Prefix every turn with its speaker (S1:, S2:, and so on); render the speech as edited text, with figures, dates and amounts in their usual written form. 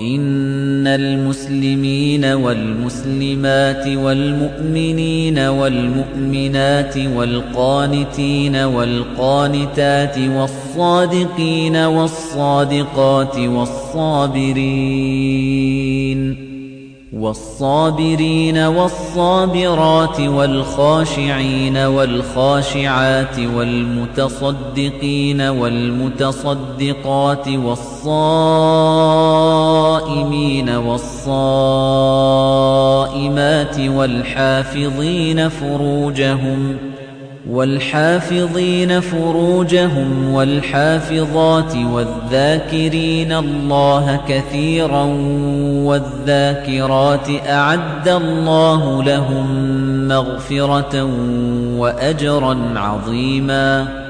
S1: إِنَّ الْمُسْلِمِينَ وَالْمُسْلِمَاتِ وَالْمُؤْمِنِينَ وَالْمُؤْمِنَاتِ وَالْقَانِتِينَ وَالْقَانِتَاتِ وَالصَّادِقِينَ وَالصَّادِقَاتِ وَالصَّابِرِينَ وَالصَّابِرَاتِ وَالْخَاشِعِينَ وَالْخَاشِعَاتِ وَالْمُتَصَدِّقِينَ وَالْمُتَصَدِّقَاتِ وَالصَّائِمِينَ وَالصَّائِمَاتِ وَالْحَافِظِينَ فُرُوجَهُمْ وَالْحَافِظَاتِ وَالذَّاكِرِينَ اللَّهَ كَثِيرًا وَالذَّاكِرَاتِ أَعَدَّ اللَّهُ لَهُم مَّغْفِرَةً وَأَجْرًا عَظِيمًا